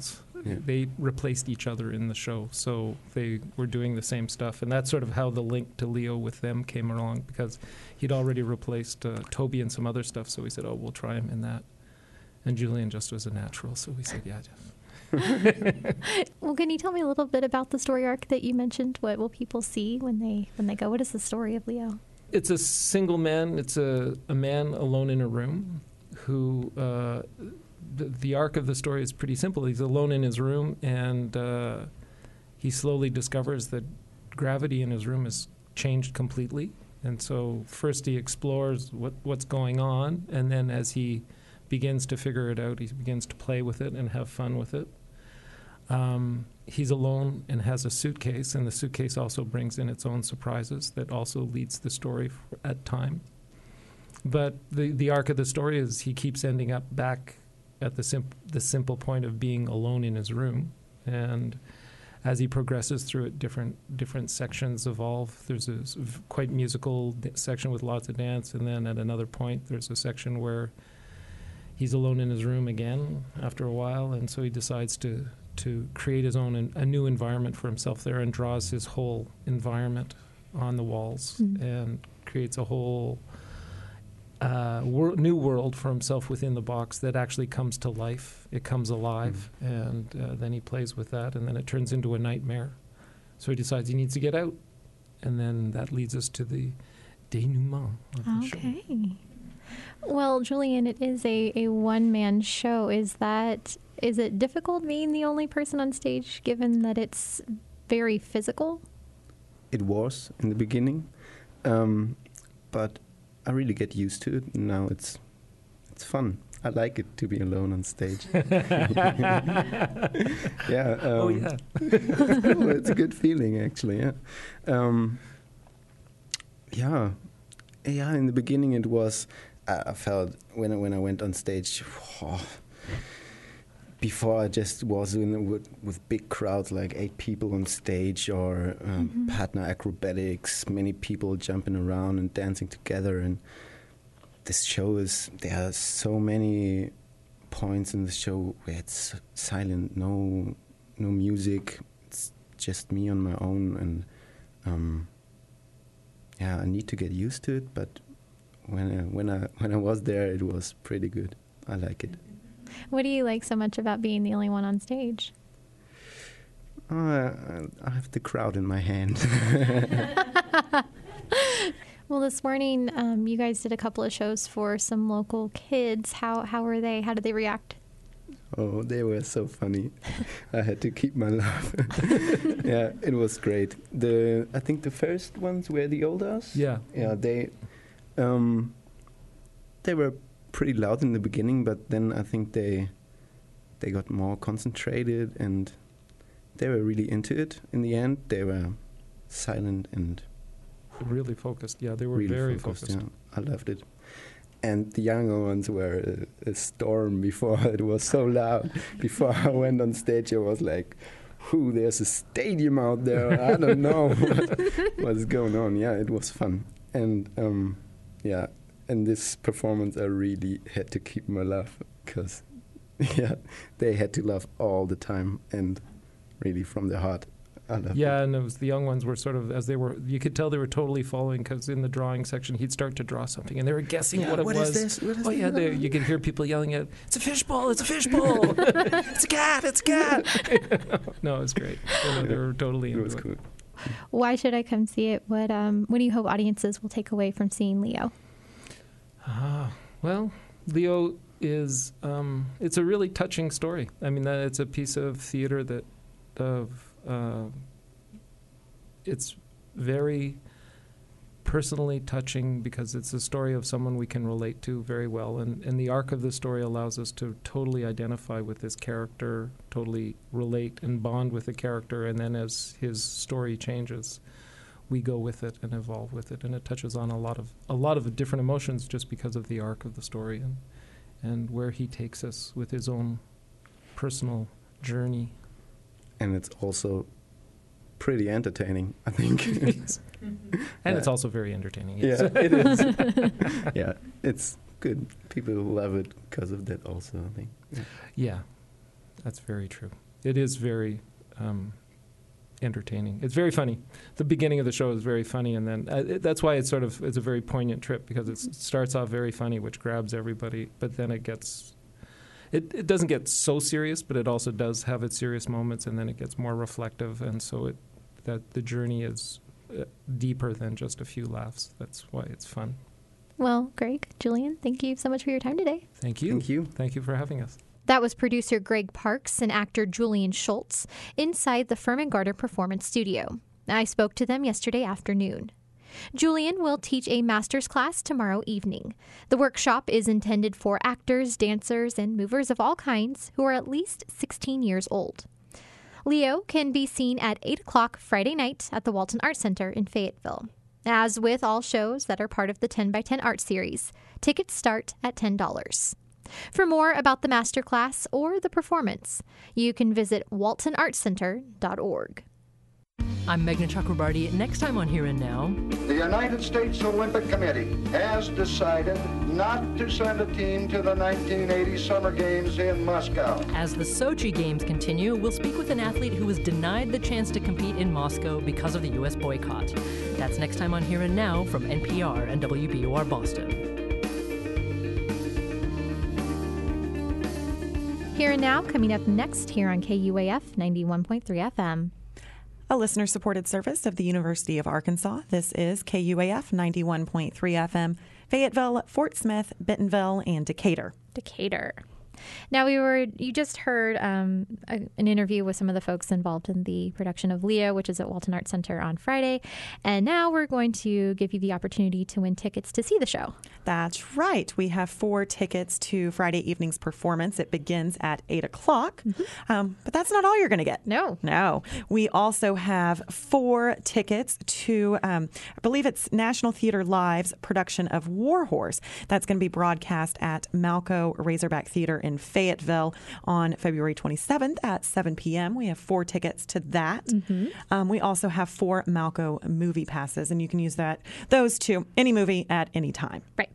Yeah. they replaced each other in the show, so they were doing the same stuff, and that's sort of how the link to Leo with them came along, because he'd already replaced uh, Toby in some other stuff, so we said, oh, we'll try him in that. And Julian just was a natural, so we said, yeah, Jeff. Well, can you tell me a little bit about the story arc that you mentioned? What will people see when they when they go? What is the story of Leo? It's a single man. It's a, a man alone in a room who, uh, the, the arc of the story is pretty simple. He's alone in his room, and uh, he slowly discovers that gravity in his room has changed completely. And so first he explores what, what's going on, and then as he begins to figure it out, he begins to play with it and have fun with it. Um, he's alone and has a suitcase, and the suitcase also brings in its own surprises that also leads the story f- at time. But the, the arc of the story is he keeps ending up back at the, sim- the simple point of being alone in his room. And as he progresses through it, different different sections evolve. There's a s- v- quite musical d- section with lots of dance, and then at another point there's a section where he's alone in his room again after a while, and so he decides to to create his own, a new environment for himself there, and draws his whole environment on the walls mm. and creates a whole uh, wor- new world for himself within the box that actually comes to life. It comes alive, mm. and uh, then he plays with that, and then it turns into a nightmare. So he decides he needs to get out, and then that leads us to the denouement of the show. Okay. Well, Julian, it is a, a one-man show. Is that is it difficult being the only person on stage, given that it's very physical? It was in the beginning, um, but I really get used to it. Now it's it's fun. I like it to be alone on stage. yeah. Um, oh yeah. well, it's a good feeling, actually. Yeah. Um, yeah. Yeah. In the beginning, it was. I felt when I, when I went on stage, oh, before I just was in with, with big crowds, like eight people on stage, or um, mm-hmm. partner acrobatics, many people jumping around and dancing together. And this show is, there are so many points in the show where it's silent, no no music, it's just me on my own. And um, yeah, I need to get used to it, but When I, when I when I was there, it was pretty good. I like it. What do you like so much about being the only one on stage? Uh, I have the crowd in my hand. Well, this morning um, you guys did a couple of shows for some local kids. How how were they? How did they react? Oh, they were so funny. I had to keep my laugh. Yeah, it was great. The I think the first ones were the Olders. Yeah. Yeah, they. Um, they were pretty loud in the beginning, but then I think they they got more concentrated, and they were really into it. In the end, they were silent and really focused. Yeah, they were really very focused. focused. Yeah, I loved it. And the younger ones were a, a storm before. It was so loud. Before I went on stage, I was like, "Whew, there's a stadium out there. I don't know what, what's going on." Yeah, it was fun. And um, yeah, in this performance, I really had to keep my laugh, because yeah, they had to laugh all the time, and really from their heart. I loved yeah, it. and it was the young ones were sort of, as they were, you could tell they were totally following, because in the drawing section, he'd start to draw something, and they were guessing Yeah, what it what was. is this? What is oh yeah, this? they, you could hear people yelling at, "It's a fishbowl! It's a fishbowl! It's a cat! It's a cat!" No, it was great. You know, they were totally into it. Was it. cool. Why should I come see it? What um what do you hope audiences will take away from seeing Leo? Ah, well, Leo is um, it's a really touching story. I mean, that it's a piece of theater that of uh, it's very personally touching, because it's a story of someone we can relate to very well, and, and the arc of the story allows us to totally identify with this character, totally relate and bond with the character, and then as his story changes, we go with it and evolve with it, and it touches on a lot of a lot of different emotions just because of the arc of the story and and where he takes us with his own personal journey. And it's also pretty entertaining, I think. And yeah. it's also very entertaining. Yeah, Yes. it is. Yeah, it's good. People love it because of that also, I think. Yeah, yeah, that's very true. it is very um, entertaining. It's very funny. The beginning of the show is very funny, and then uh, it, that's why it's sort of it's a very poignant trip, because it's, it starts off very funny, which grabs everybody, but then it gets it, it doesn't get so serious, but it also does have its serious moments, and then it gets more reflective, and so it that the journey is uh, deeper than just a few laughs. That's why it's fun. Well, Greg, Julian, thank you so much for your time today. Thank you. Thank you. Thank you for having us. That was producer Greg Parks and actor Julian Schultz inside the Furman Gardner Performance Studio. I spoke to them yesterday afternoon. Julian will teach a master's class tomorrow evening. The workshop is intended for actors, dancers, and movers of all kinds who are at least sixteen years old. Leo can be seen at eight o'clock Friday night at the Walton Art Center in Fayetteville. As with all shows that are part of the ten by ten art series, tickets start at ten dollars. For more about the masterclass or the performance, you can visit walton art center dot org. I'm Meghna Chakrabarty. Next time on Here and Now. The United States Olympic Committee has decided not to send a team to the nineteen eighty Summer Games in Moscow. As the Sochi Games continue, we'll speak with an athlete who was denied the chance to compete in Moscow because of the U S boycott. That's next time on Here and Now from N P R and W B U R Boston. Here and Now, coming up next here on K U A F ninety-one point three F M. A listener-supported service of the University of Arkansas. This is K U A F ninety-one point three F M, Fayetteville, Fort Smith, Bentonville, and Decatur. Decatur. Now, we were, you just heard um, a, an interview with some of the folks involved in the production of Leo, which is at Walton Art Center on Friday. And now we're going to give you the opportunity to win tickets to see the show. That's right. We have four tickets to Friday evening's performance. It begins at eight o'clock. Mm-hmm. Um, but that's not all you're going to get. No. No. We also have four tickets to, um, I believe it's National Theater Live's production of War Horse. That's going to be broadcast at Malco Razorback Theater in Fayetteville on February twenty-seventh at seven p.m. We have four tickets to that. Mm-hmm. Um, we also have four Malco movie passes, and you can use that those to any movie at any time. Right.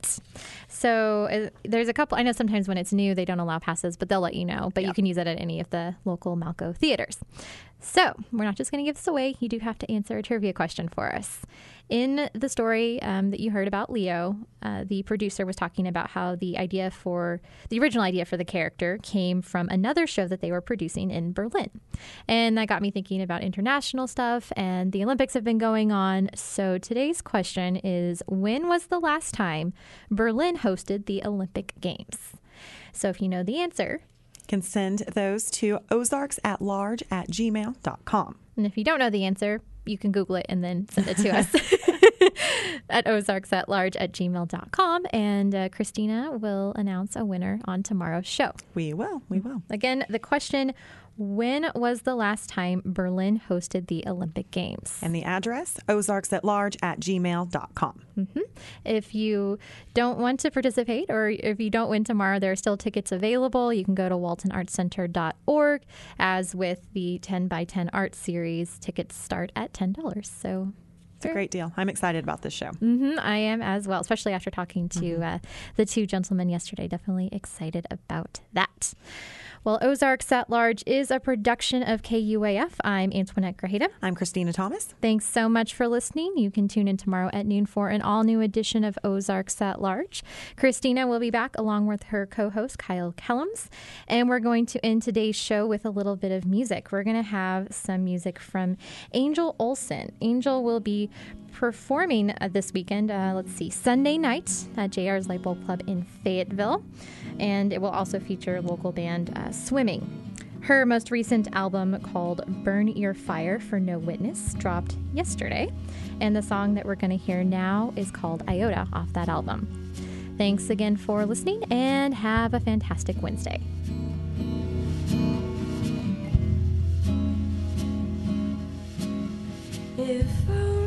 So uh, there's a couple. I know sometimes when it's new, they don't allow passes, but they'll let you know. But yep. You can use it at any of the local Malco theaters. So we're not just going to give this away. You do have to answer a trivia question for us. In the story um, that you heard about Leo, uh, the producer was talking about how the idea for the original idea for the character came from another show that they were producing in Berlin. And that got me thinking about international stuff, and the Olympics have been going on. So today's question is, when was the last time Berlin hosted the Olympic Games? So if you know the answer, can send those to ozarks at large at gmail dot com. And if you don't know the answer, you can Google it and then send it to us at ozarks at large at gmail dot com. And uh, Christina will announce a winner on tomorrow's show. We will. We will. Again, the question, when was the last time Berlin hosted the Olympic Games? And the address, ozarks at large at gmail dot com. Mm-hmm. If you don't want to participate, or if you don't win tomorrow, there are still tickets available. You can go to walton art center dot org. As with the ten by ten art series, tickets start at ten dollars. So it's a great deal. I'm excited about this show. Mm-hmm, I am as well, especially after talking to mm-hmm. uh, the two gentlemen yesterday. Definitely excited about that. Well, Ozarks at Large is a production of K U A F. I'm Antoinette Grajeda. I'm Christina Thomas. Thanks so much for listening. You can tune in tomorrow at noon for an all-new edition of Ozarks at Large. Christina will be back along with her co-host, Kyle Kellums. And we're going to end today's show with a little bit of music. We're going to have some music from Angel Olsen. Angel will be performing uh, this weekend, uh, let's see, Sunday night at J R's Light Bulb Club in Fayetteville. And it will also feature local band uh, Swimming. Her most recent album, called Burn Your Fire for No Witness, dropped yesterday. And the song that we're going to hear now is called Iota off that album. Thanks again for listening, and have a fantastic Wednesday. If I